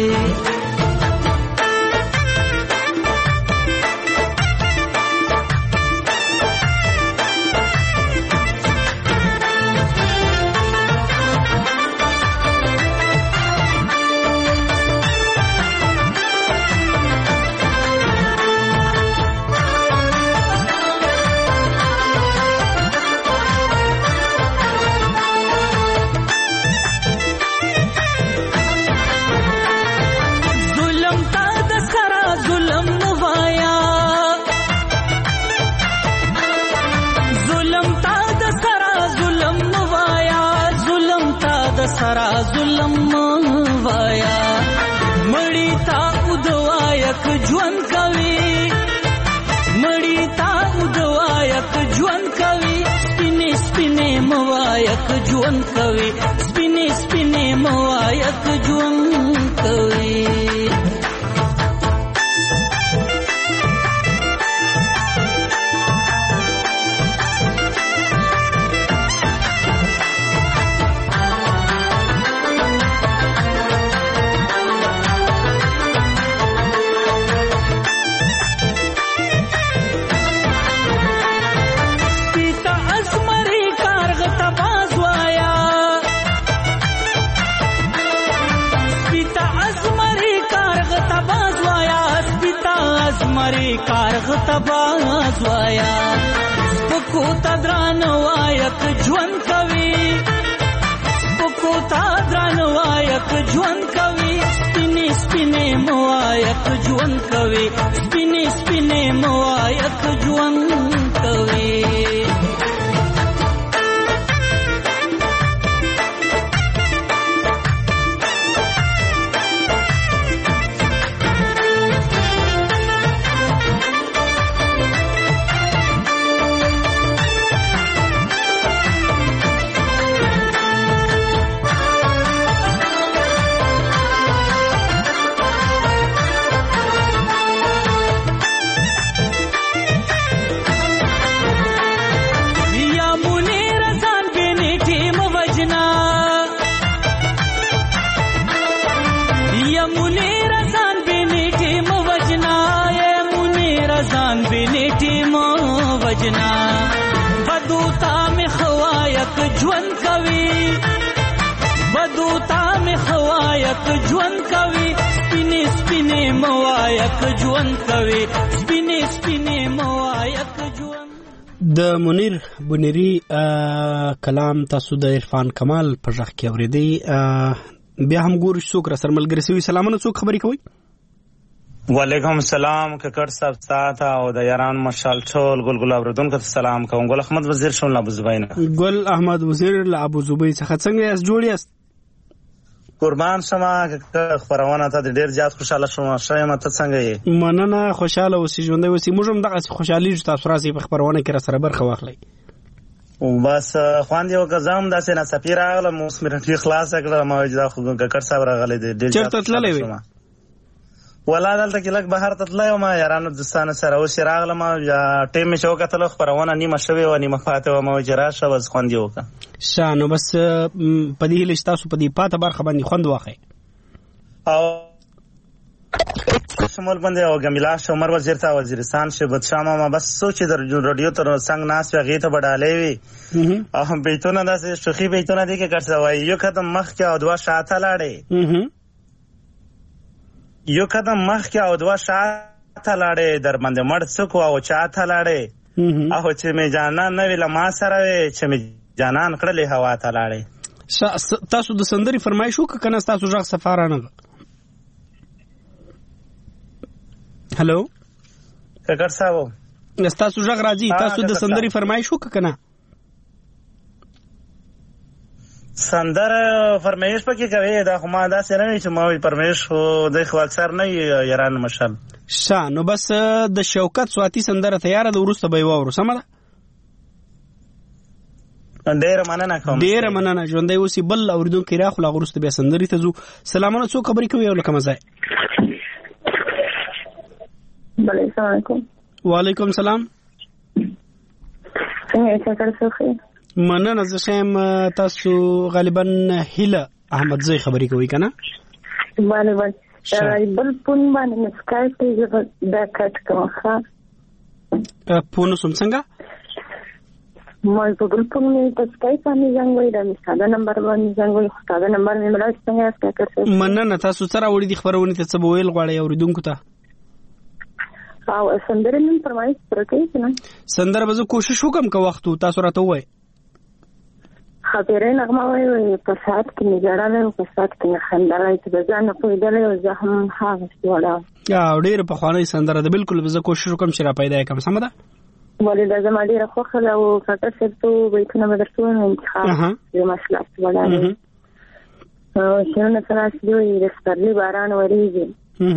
سرا ظلم وایا مړی تا ودوایک ژوند کوي، مړی تا ودوایک ژوند کوي. سپینې سپینې موایک ژوند کوي، سپینې سپینې موایک ژوند کوي. کارغ تباز وایا سپکو تا دران وایک ژوند کوي، سپکو تا دران وایک ژوند کوي. سپینې سپینې موایک ژوند کوي، سپینې سپینې موایک ژوند کوي. ژوند کوي بدو تا مې خوایک ژوند کوي سپینې سپینې موایک ژوند کوي سپینې سپینې موایک ژوند. د منیر بنيري کلام تاسو د عرفان کمال په ځخ کې اوریدي. بیا هم ګورو څوک را سره ملګری سوي. سلامونه، څوک خبرې کوي؟ وعلیکم السلام. ککړ صاحب ساته او د یاران مشال ټول ګل اوردونکو ته سلام کوم. ګل احمد وزیر شون ابو زبینا. ګل احمد وزیر له ابو زبی څخه څنګه یاست؟ جوړ یاست؟ قربان شمه. خبرونه ته ډیر زیات خوشاله شوم. شایم ته څنګه یې؟ مننه، خوشاله اوسې، ژوندۍ اوسې. موږ هم دغه خوشحالي تاسو راځي په خبرونه کې را سره برخه واخلئ. بس خوان یو غزام داسې نه سفیر راغله مو سمرټي خلاص کړه. ما وجدا خو ککړ صاحب راغله دې چرته تللې وي ولا دلته کې لګ بهر ته تلای ما یارانو دوستانه سره اوس راغله. ما ټیم می شو کتل خبرونه نیمه شوی و نیمه فاته و ما وجرا شو بس خوان دی وکا شانو بس پدې لښتا سو پدې پاته برخه باندې خوند واخی او شمول باندې او ګمیلا شمر وزیر ته وزیرستان شبت شامه ما بس سوچ در رادیو تر څنګه ناس وغه ته بډالې وي او بیتونه داسې شخي بیتونه دي کې کړ وای یو قدم مخ کې او دوا شاته لاړې یو قدم مخ کې او دوا شاته لاړې در باندې مړ څکو او چاته لاړې او چې می جانان نه ویل ما سره وي چې می جانان کړلې هوا ته لاړې. تاسو د سندري فرمایش وکړه کنه؟ تاسو ځغ سفارانه هلو ککړ صاحب تاسو ځغ راځي. تاسو د سندري فرمایش وکړه کنه؟ سندر فرمایش پکې کوي دا خو ما دا سره نه چې ما فرمایش خو د خو اکثر نه یاران مشال شانو بس د شوکت سواتی سندره تیار ده ورسته به وورو سم ده. ډیر مننه کوم. ډیر مننه ژوندۍ اوسې. بل اوریدونکو راخو لا ورسته بیا سندري ته زو. سلامونه، څوک خبرې کوي او لکه مزه؟ السلام علیکم. وعلیکم السلام. څنګه تاسو؟ مننه. زه شم تاسو غالبا هیله احمد زئی خبرې کوي کنه؟ غالبا بل پون باندې مسکای ته دا کټ کوم ښه پون سم څنګه ما په بل پون نه تاسو باندې څنګه دا ساده نمبر باندې څنګه ساده نمبر نه ملای څنګه تاسو؟ مننه. تاسو سره وړي د خبرونه ته څه ویل غواړي اوریدونکو ته؟ او سندره نن فرمایش پرکې کنه؟ سندره به زه کوشش وکم که وخت تاسو راته وای خبرې نغمه وای په سات کې نګړاله او په سات کې خندلای چې ځان په دې له زه هم هغه وړا یا ډېر په خوانې سندره ده. بالکل به زه کوشش وکم چې را پیدا کم. سم ده ولې دا زما ډېر خوخه او فقط څه بیتونه بدرته انتخاب یو مسله وړا او شنو سره سړي د سترلي باران وريږي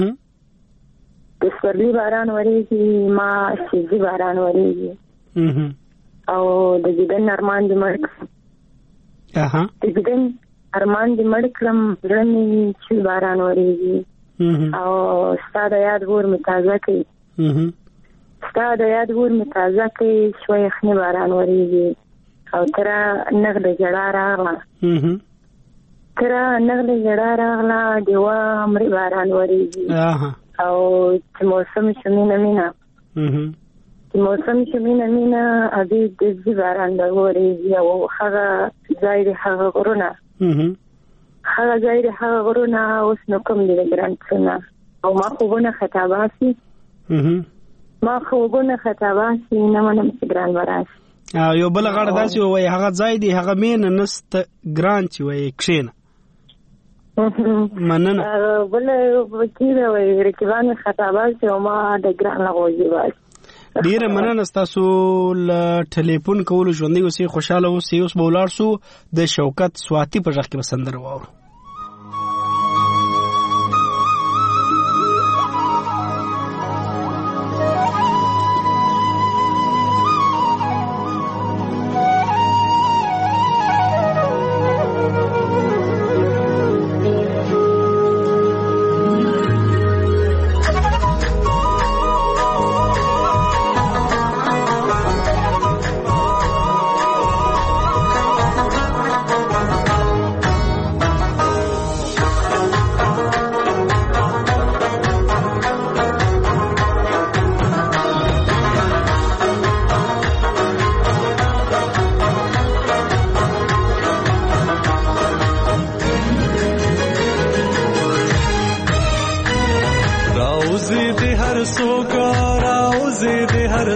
د سترلي باران وريږي ما شي باران وريږي او د دې نرمان دي مرګ د دې ارمان دې مړ کړم ځلني چې باران وريږي او ستاد یاد ور متازه کوي ستاد یاد ور متازه کوي شوي خني باران وريږي او تر نغد جړه راغله تر نغد جړه راغله دیوا مړ باران وريږي او چې موسم شمینه مینا موسم شمینه مینا ابي د باران د وريږي او هغه ځای دی هغه غرونه هغه ځای دی هغه غرونه اوس نو کوم دی ګرانڅونه او ما خوبونه خطاباسي ما خوبونه خطاباسي نه منم چې ګران وراس یو بل غړ داسي وای هغه ځای دی هغه مين نست ګران چې وای کښینه مننه بل وکیل وای رکوان خطاباسي او ما د ګران لغوي وای ډیره مننه. تاسو ل ټلیفون کولو ژوندۍ اوسې، خوشاله اوسې. اوس به ولاړ سو د شوکت سواتی په ځخ کې بسندره واورو.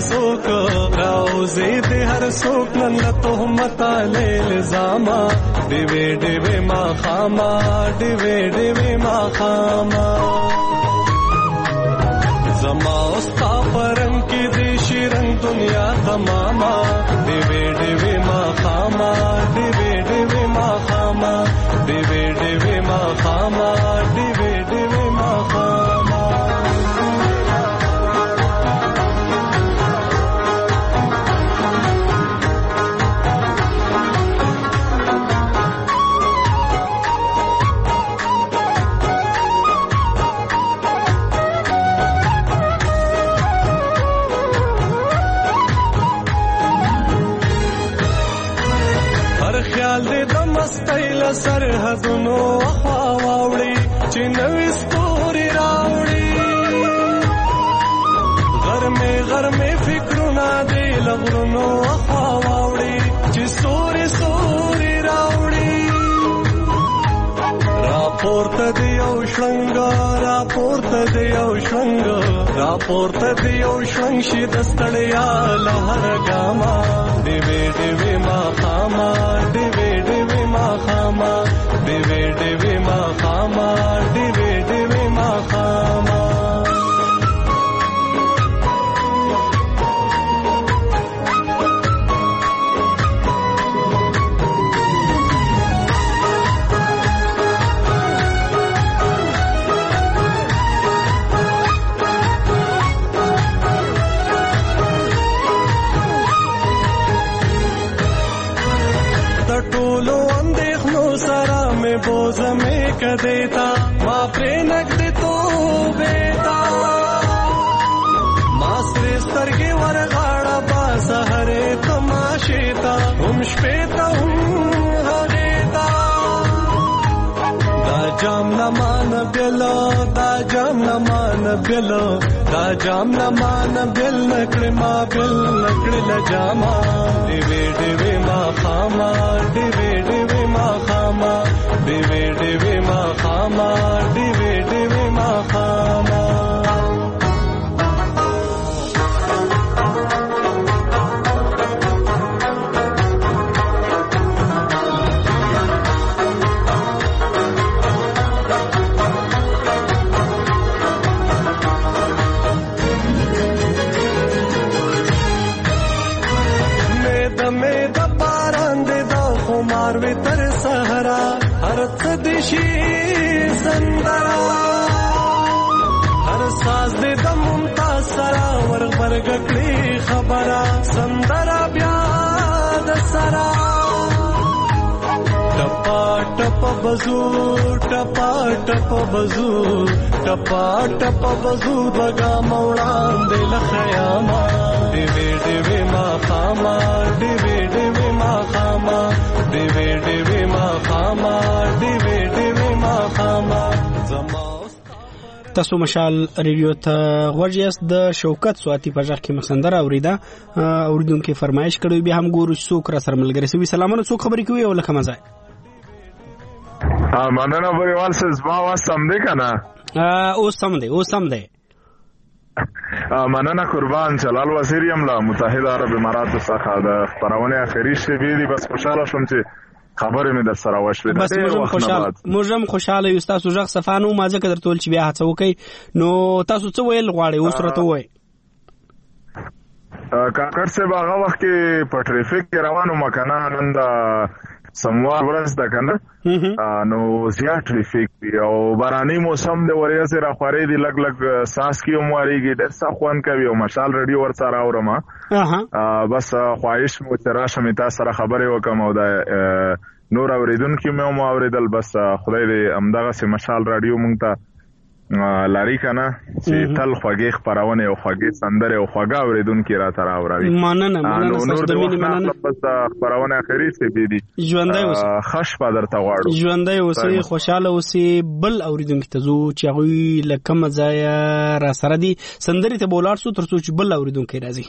څوک راوځي د هر څوک نن له تهمت له الزاما دیوې دیوې ما خاما دیوې دیوې ما خاما زما استا پرنګ کې دې شیرنګ دنیا تماما دیوې دیوې ما خاما دیوې دیوې ما خاما دیوې دیوې ما خاما دیوې دیوې ما خاما سرحدونو خوا واوړي چې نوې ستوري راوړي غرمه فکرونه دې لغرونو خوا واوړي چې سوري سوري راوړي راپورته دی یو شړنګ راپورته دی یو شړنګ راپورته دی یو شړنګ شي د ستړیا لهر ګاما دیوې دیوې ما خاما دیوې دیوې ما خاما دیوې دیوې ما خاما دیوې دیوې ما خاما बोझ में कदेता माँ प्रेनक दे तो बेटा मास्रे स्तर्गे वरगाड़ा बास हरे तमाशेता श्वेता हरेता दा जाम न मान बेलो दा जाम न मान बेलो दा जाम न मान बेल नकड़े माँ बेल नकड़े लजामा दिवे दिवे माँ खामा दिवे दिवे माँ खामा दिवे दिवे माँ खामा दिवे दिवे माँ खामा तर सहरा हरत दिशी संदरा हर साज दे दम मुमताज सरा वर्ग वर्ग कड़ी खबरा संदरा ब्याद सरा टपा टप बजू टपा टप बजू टपा टप बजू बगा मौड़ान दे लखयामा दिवे दिवे मा खामा दिवे दिवे मा खामा दिवे दिवे मा खामा दिवे दिवे मा खामा تاسو مشال ریډیو ته غوږیاست د شوکت سواتی په ځخ کې مسندره اوریدا اوریدونکو فرمایش کړو به هم ګورو څوک را سره ملګری سوي سلامونه څوک خبرې کوي او لکه مزه مننه بریوال سز ما واسم دی کنه اوس سم دی مننه قربان جلال وزیر یم له متحده عرب امارات څخه د خبرونه اخري شوی دی بس خوشاله شوم چې خبرې مې در سره وشوې بس موږ خوشاله یو تاسو ځخ صفانو ما ځکه درته چې بیا هڅه وکي نو تاسو څه ویل غواړئ اوس راته وای کاکړ سے هغه وخت کې په ټریفیک کې روانو مکنه نن د سموار ورځ ده کنه نو زیات ټریفیک دی او باراني موسم د وریه سره خوري دی لګ لګ ساس کې عمرېږي د سخوان کوي او مشال ریډیو ور سره اورم بس خواهش مو تراشه می تاسو سره خبرې وکم او د نور اوریدونکو مې مو اوریدل بس خدای دې امدغه سه مشال رادیو مونږ ته لاری کنه چې تل خوږی خبرونه او خوږی سندره او خوږه اوریدونکو را تر اوروي مننه نور د مننه بس خبرونه اخري څه دي ژوندۍ اوسې خش پادر ته واړو ژوندۍ اوسې خوشاله اوسې بل اوریدونکو ته زو چې غوي لکه مزایا را سره دي سندري ته بولار سو تر څو چې بل اوریدونکو راځي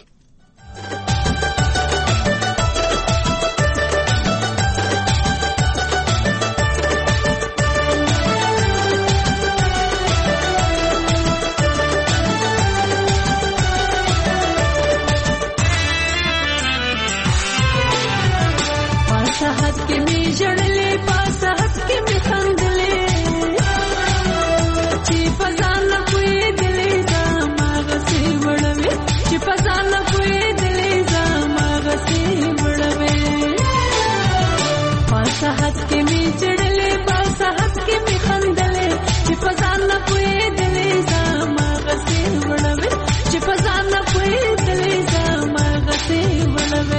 می جړلې پاسه حد کې می خندلې چې پزان کوی دلې زما غسي وړوي چې پزان کوی دلې زما غسي وړوي پاسه حد کې می جړلې پاسه حد کې می خندلې چې پزان کوی دلې زما غسي وړوي چې پزان کوی دلې زما غسي وړوي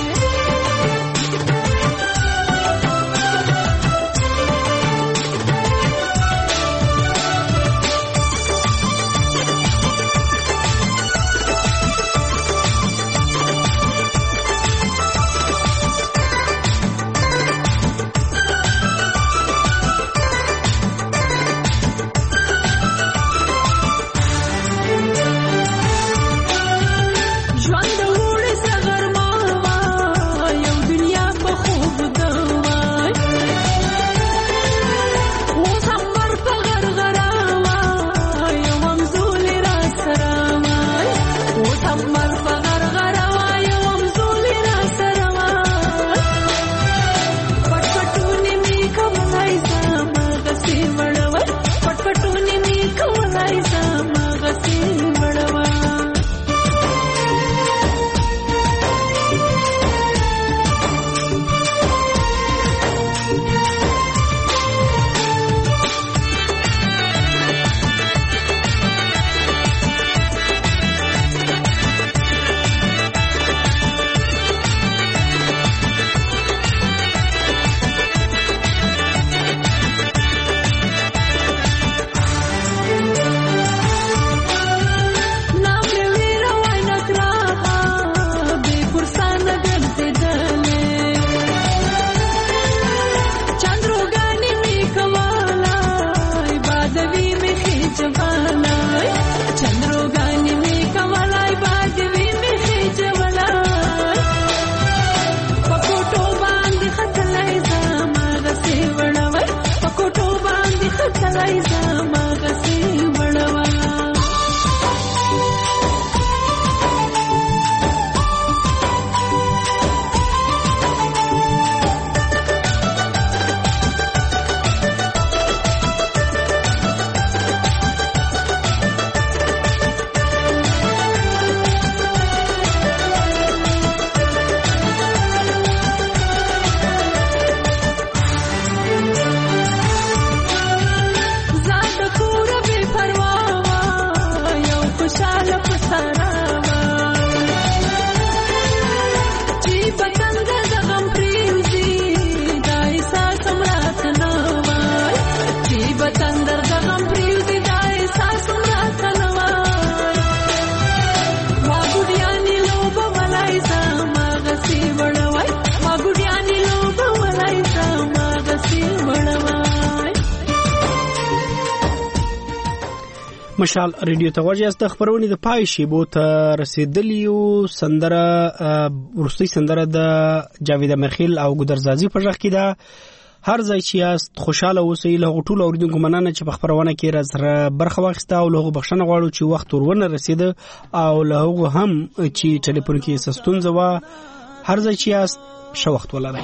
مشال ریډیو ته واجی است خبرونه د پای شیبو ته رسیدلیو سندره ورستي سندره د جاوید مرخیل او ګدرزازي په ځخ کې ده هر ځای چې است خوشاله اوسئ له ټولو اوریدونکو مننه چې په خبرونه کې راځره برخه واخیسته او له بخښنه غواړو چې وخت ورونه رسیده او له هغه هم چې ټلیفون کې سستونزه و هر ځای چې است شو وخت ولرئ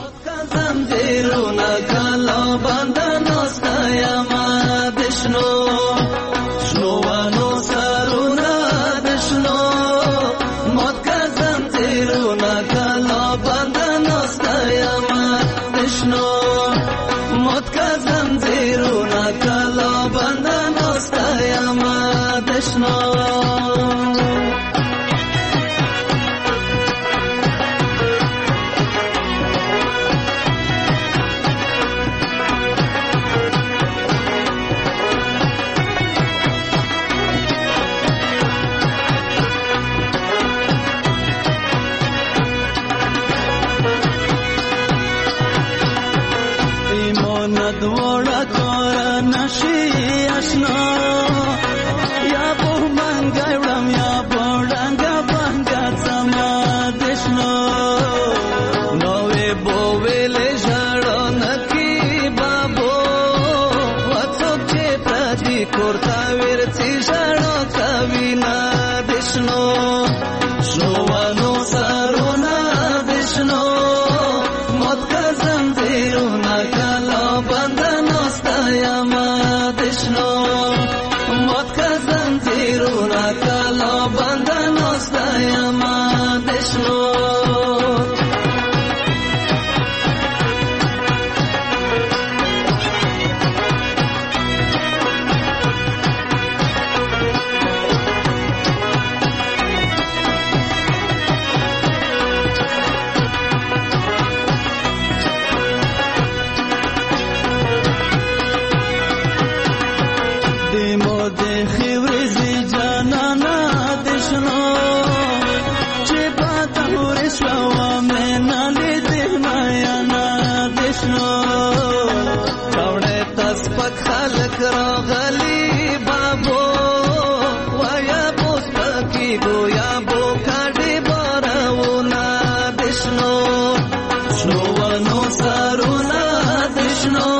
راغلی بابو وایا پوسپکی گویا بو کاډي بارونه دشنو شنو ونو سرونه دشنو